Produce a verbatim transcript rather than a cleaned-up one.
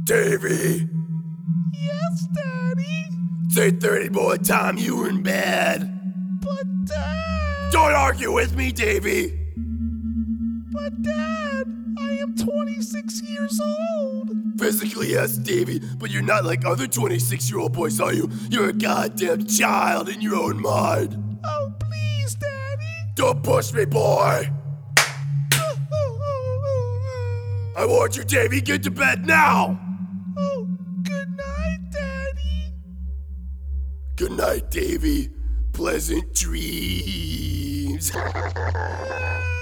Davy! Yes, Daddy? It's eight thirty, boy. Time you were in bed. But Dad... Don't argue with me, Davy! But Dad, I am twenty-six years old. Physically, yes, Davy, but you're not like other twenty-six-year-old boys, are you? You're a goddamn child in your own mind. Oh, please, Daddy. Don't push me, boy! I warned you, Davy, get to bed now! Oh, good night, Daddy. Good night, Davy. Pleasant dreams.